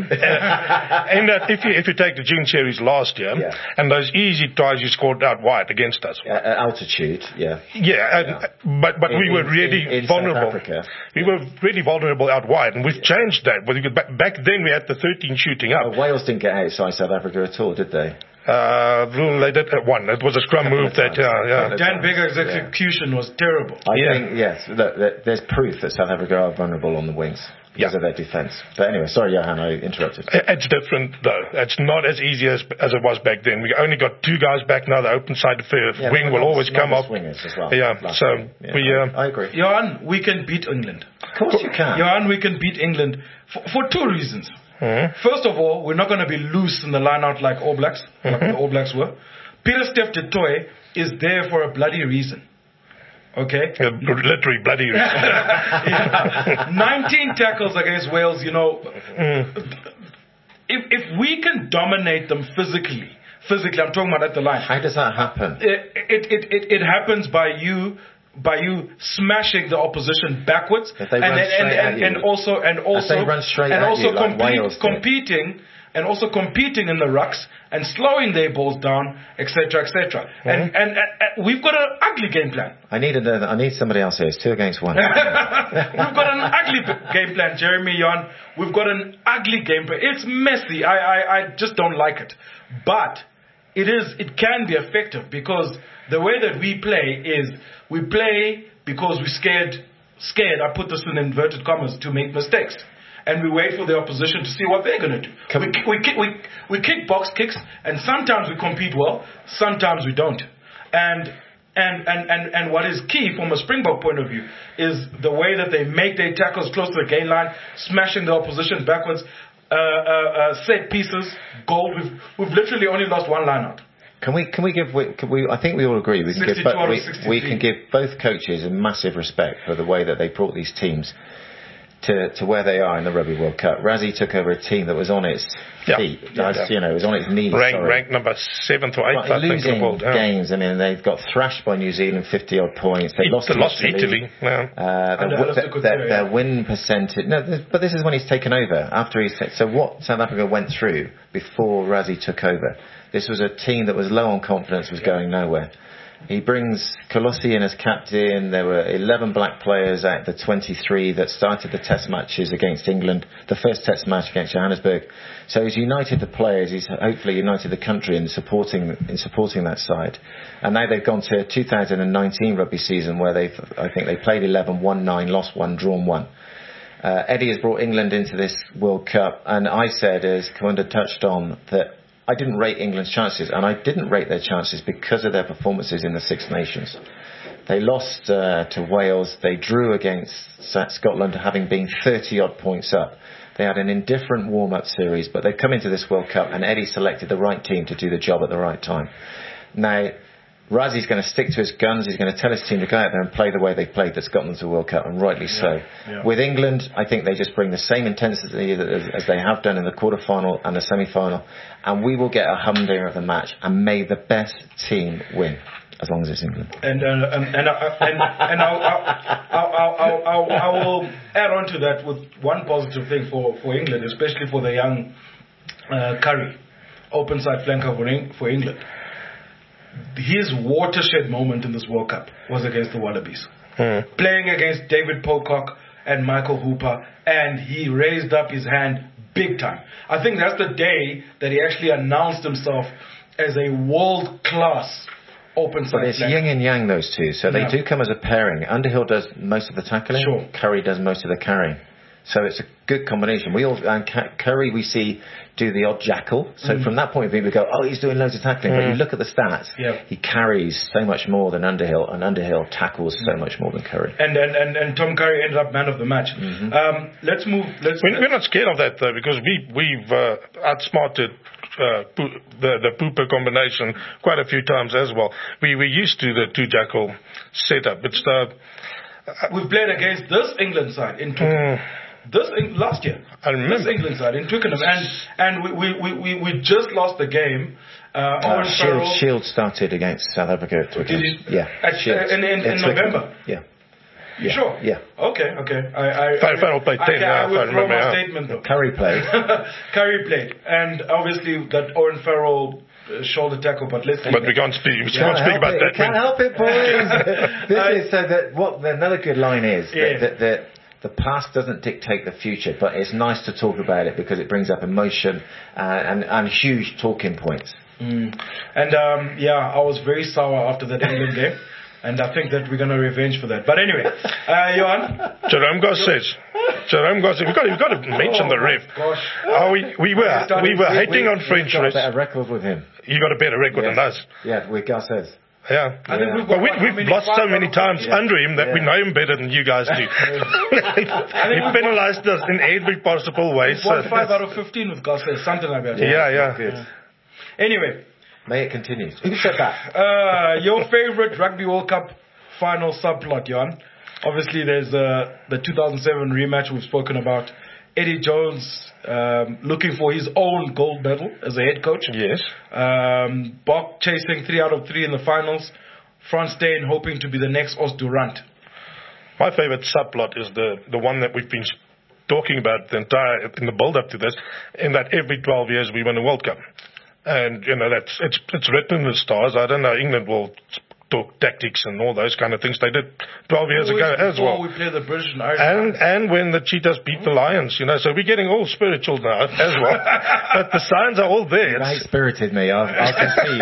In that if you, if you take the June Cherries last year, yeah. and those easy tries you scored out wide against us. Uh, at altitude, yeah. Yeah, and, yeah. but, but in, we were really in, in vulnerable. South Africa. We were really vulnerable out wide, and we've yeah. changed that. Back, back then we had the thirteen shooting up. Oh, Wales didn't get outside South Africa at all, did they? Uh, they did uh, one. It was a scrum move that, yeah, yeah. Dan Biggar's execution yeah. was terrible. I yeah. think, yes, look, there's proof that South Africa are vulnerable on the wings because yeah. of their defence. But anyway, sorry, Johan, I interrupted. It's different, though. It's not as easy as as it was back then. We only got two guys back now. The open side yeah, wing will always come up. Wingers as well. Yeah, so yeah, we. Uh, I agree. Johan, we can beat England. Of course you can. Johan, we can beat England for, for two reasons. Mm-hmm. First of all, we're not going to be loose in the line-out like All Blacks, mm-hmm. like the All Blacks were. Peter Steph du Toit is there for a bloody reason. Okay? A literally bloody reason. yeah. nineteen tackles against Wales, you know. Mm. If, if we can dominate them physically, physically, I'm talking about at the line. How does that happen? It, it, it, it, it happens by you... by you smashing the opposition backwards, and, and, and, and, and also and also and also like compete, competing and also competing in the rucks and slowing their balls down, et cetera, et cetera. Mm-hmm. And, and, and we've got an ugly game plan. I need a, I need somebody else here. It's two against one. We've got an ugly game plan, Jeremy Jan. We've got an ugly game plan. It's messy. I, I, I just don't like it, but it is. It can be effective because the way that we play is. We play because we're scared, scared, I put this in inverted commas, to make mistakes. And we wait for the opposition to see what they're going to do. We, we, we, we, we kick box kicks, and sometimes we compete well, sometimes we don't. And, and, and, and, and what is key from a Springbok point of view is the way that they make their tackles close to the gain line, smashing the opposition backwards, uh, uh, uh, set pieces, goal. We've, we've literally only lost one line out. Can we? Can we give? Can we? I think we all agree we can give. Bo- we, we can give both coaches a massive respect for the way that they brought these teams to to where they are in the Rugby World Cup. Rassie took over a team that was on its feet. Yeah, yeah, you know, it was on its knees. Ranked rank number seventh or eighth, I think. Losing world, yeah. games. I mean, they've got thrashed by New Zealand, fifty odd points. They it, lost, they to lost Italy. Italy. Yeah. Uh, their, their, their, their win percentage. No, but this is when he's taken over. After he's so what South Africa went through before Rassie took over. This was a team that was low on confidence, was going nowhere. He brings Kolossi in as captain. There were eleven black players out of the twenty-three that started the test matches against England, the first test match against Johannesburg. So he's united the players. He's hopefully united the country in supporting in supporting that side. And now they've gone to a two thousand nineteen rugby season where they've, I think they played eleven, won nine, lost one, drawn one. Uh, Eddie has brought England into this World Cup, and I said, as Kawunda touched on, that I didn't rate England's chances, and I didn't rate their chances because of their performances in the Six Nations. They lost uh, to Wales. They drew against Scotland, having been thirty odd points up. They had an indifferent warm-up series, but they've come into this World Cup, and Eddie selected the right team to do the job at the right time. Now, Rassie's going to stick to his guns. He's going to tell his team to go out there and play the way they played that's gotten them to the World Cup, and rightly yeah, so. Yeah. With England, I think they just bring the same intensity as, as they have done in the quarter-final and the semi-final, and we will get a humdinger of the match, and may the best team win, as long as it's England. And uh, and and, uh, and, and I'll, I'll, I'll, I'll, I'll, I will add on to that with one positive thing for, for England, especially for the young uh, Curry, open side flanker for, for England. His watershed moment in this World Cup was against the Wallabies. Hmm. Playing against David Pocock and Michael Hooper, and he raised up his hand big time. I think that's the day that he actually announced himself as a world-class open side. But it's flank. yin and yang, those two. So they Yeah. do come as a pairing. Underhill does most of the tackling. Sure. Curry does most of the carrying. So it's a good combination. We all and Curry we see do the odd jackal. So Mm. from that point of view, we go, oh, he's doing loads of tackling. But you look at the stats. Yeah. He carries so much more than Underhill, and Underhill tackles so much more than Curry. And, and, and, and Tom Curry ended up man of the match. Mm-hmm. Um, let's move. Let's. We're, we're not scared of that though, because we we've uh, outsmarted uh, Poo- the the Pooper combination quite a few times as well. We we used to the two jackal setup. It's the We've played against this England side in Twickenham. Mm. This Eng- last year. I remember. This England side in Twickenham, and and we we, we, we, we just lost the game. Uh, Uh, Owen Shields, Farrell. Shields started against South Africa at Twickenham. Did he? Yeah. At, Shields. uh, in in, in At Twickenham. November. Yeah. You Yeah. sure? Yeah. Okay. Okay. I I. Farrell- Farrell played I, ten, I, yeah, I if I withdraw remember, my yeah. statement though. Curry played. Curry played, and obviously that Owen Farrell uh, shoulder tackle. But let's. But we can't speak. We Can't can't speak help about it. that. We can't help it, boys. This I- is so that what another good line is Yeah. that, that, that the past doesn't dictate the future, but it's nice to talk about it because it brings up emotion uh, and and huge talking points. Mm. And um, yeah, I was very sour after that England game, and I think that we're gonna revenge for that. But anyway, uh, Johan. Jerome Goss says. Jerome Goss. We've got, we've got to mention Oh, the my ref. gosh. Oh, we we were we were hating we, on French We've got a refs. better record with him. You got a better record Yes. than us. Yeah, with Gus says. Yeah. I think Yeah. we've got But we, what, how we've many? lost so Five many out of times Yeah. under him that we Yeah. know him better than you guys do. He penalised us in every possible way. We've So won five out of fifteen with Gus, something like that. yeah, yeah. Good. Anyway, May it continue. Who said that? uh, your favorite Rugby World Cup final subplot, Johan. Obviously, there's uh, the two thousand seven rematch we've spoken about. Eddie Jones um, looking for his own gold medal as a head coach. Yes. Um, Bok chasing three out of three in the finals. Frans Steyn hoping to be the next Os Durant. My favourite subplot is the, the one that we've been talking about the entire in the build up to this, in that every twelve years we win a World Cup. And, you know, that's it's it's written in the stars. I don't know, England will talk tactics and all those kind of things. They did twelve years ago Always as well. before we play the British and Irish. And and when the Cheetahs beat the Lions, you know, so we're getting all spiritual now as well. But the signs are all there. You It's- spirited me. I'll, I'll concede.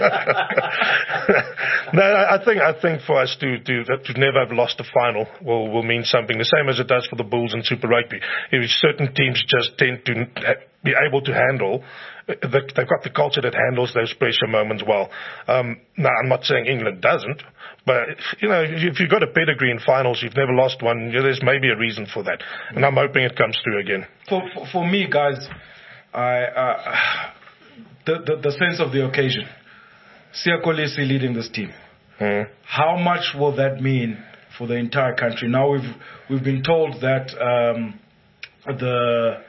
no, I I think I think for us to to, to never have lost a final will will mean something. The same as it does for the Bulls in Super Rugby. If certain teams just tend to be able to handle, they've got the culture that handles those pressure moments well. Um, now, I'm not saying England doesn't, but you know, if you've got a pedigree in finals, you've never lost one. You know, there's maybe a reason for that, and I'm hoping it comes through again. For, for, for me, guys, I uh, the, the the sense of the occasion. Siya Kolisi leading this team. Mm. How much will that mean for the entire country? Now we've we've been told that um, the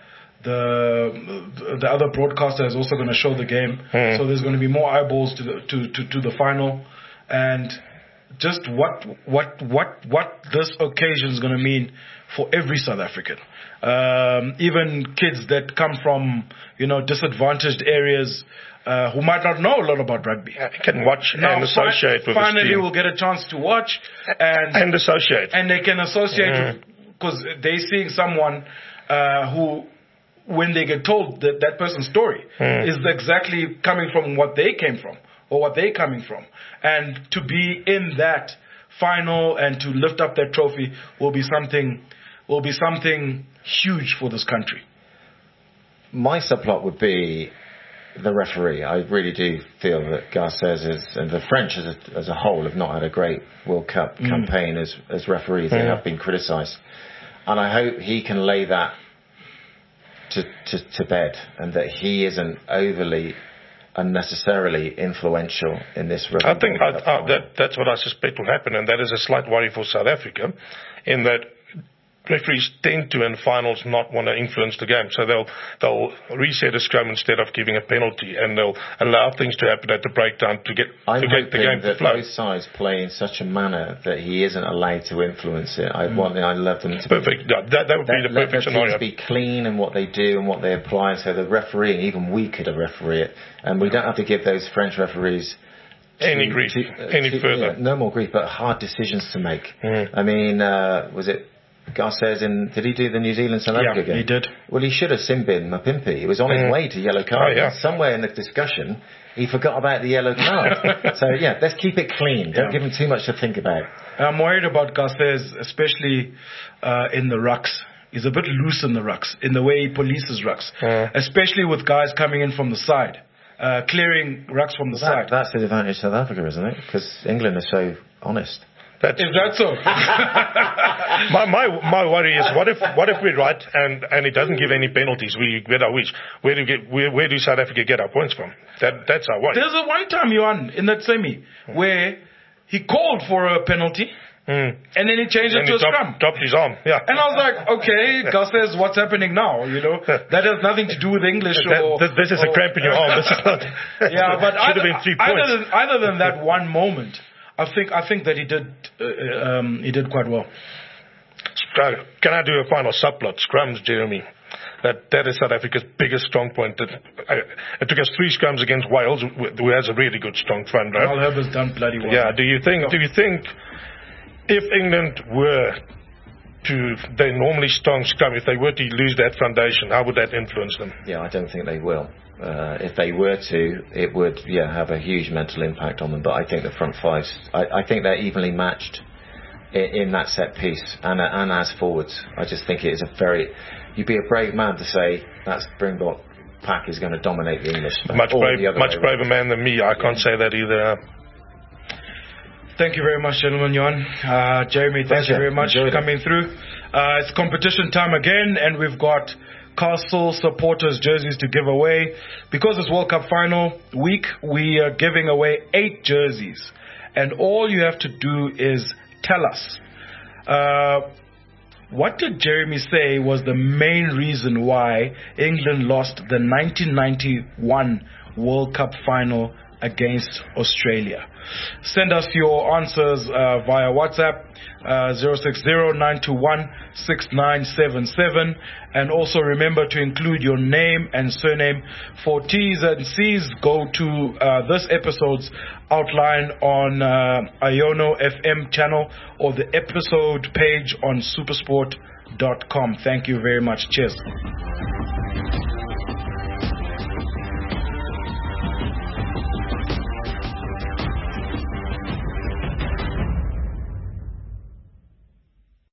the the other broadcaster is also going to show the game, Mm. so there's going to be more eyeballs to the to, to, to the final, and just what what what what this occasion is going to mean for every South African, um, even kids that come from you know disadvantaged areas. Uh, who might not know a lot about rugby. Can watch Now, and associate fi- with finally this team. we'll get a chance to watch and And associate. and they can associate Mm. because they're seeing someone uh, who, when they get told that that person's story Mm. is exactly coming from what they came from or what they're coming from, and to be in that final and to lift up that trophy will be something will be something huge for this country. My subplot would be the referee. I really do feel that Garcés is, and the French as a, as a whole have not had a great World Cup Mm. campaign as, as referees. They Mm. have been criticised. And I hope he can lay that to, to, to bed, and that he isn't overly unnecessarily influential in this rugby I think World I, Cup I, final. that, that's what I suspect will happen, and that is a slight worry for South Africa, in that referees tend to in finals not want to influence the game, so they'll they'll reset a scrum instead of giving a penalty, and they'll allow things to happen at the breakdown to get I'm to get the hoping game to that flow. both sides play in such a manner that he isn't allowed to influence it. I want, I love them to Perfect. be Yeah, that that would be Let, the let perfect the scenario. teams be clean in what they do and what they apply, so the referee, and even we could have referee it, and we don't have to give those French referees Any to- grief, to- uh, any to- further. yeah, no more grief, but hard decisions to make. Mm. I mean, uh, was it Garces in, did he do the New Zealand South Africa Yeah, game? he did. Well, he should have sin bin Mapimpi. He was on Mm. his way to yellow card. Oh, yeah. Somewhere in the discussion, he forgot about the yellow card. So, yeah, let's keep it clean. Don't Yeah. give him too much to think about. I'm worried about Garces, especially uh, in the rucks. He's a bit loose in the rucks, in the way he polices rucks, Yeah. especially with guys coming in from the side, uh, clearing rucks from the That, side. that's the advantage of South Africa, isn't it? Because England is so honest. That's, Is that so? my, my my worry is what if what if we're right and, and it doesn't give any penalties? We get our wish. Where do get where, where do South Africa get our points from? That that's our worry. There's a one time, Johan, in that semi, where he called for a penalty, Mm. and then he changed And it to he a dropped, scrum. dropped his arm. Yeah. And I was like, okay, Gus says, what's happening now? You know, that has nothing to do with English That- or... th- this is or, a cramp in your arm. This is not. Yeah, but should either, have been three either, points. than, either than that one moment, I think I think that he did uh, um, he did quite well. Uh, Can I do a final subplot? Scrums, Jeremy. That that is South Africa's biggest strong point. That, uh, it took us three scrums against Wales, who who has a really good strong front row. Al Herbert's done bloody well. Yeah. Do you think? Do you think if England were to their normally strong scrum, if they were to lose that foundation, how would that influence them? Yeah, I don't think they will. Uh, if they were to, it would, yeah, have a huge mental impact on them. But I think the front fives, I, I think they're evenly matched in, in that set piece and uh, and as forwards. I just think it is a very, you'd be a brave man to say that Springbok pack is going to dominate the English. Much or brave, the other much way around. braver man than me. I can't say that either. Thank you very much, gentlemen. Johan, uh, Jeremy, thank Pleasure. you very much Enjoyed for it. coming through. Uh, it's competition time again, and we've got Castle supporters jerseys to give away. Because it's World Cup final week, we are giving away eight jerseys, and all you have to do is tell us uh, what did Jeremy say was the main reason why England lost the nineteen ninety-one World Cup final against Australia. Send us your answers uh, via WhatsApp uh, zero six zero nine two one six nine seven seven, and also remember to include your name and surname. For T's and C's, go to uh, this episode's outline on uh, Iono F M channel or the episode page on supersport dot com. Thank you very much. Cheers.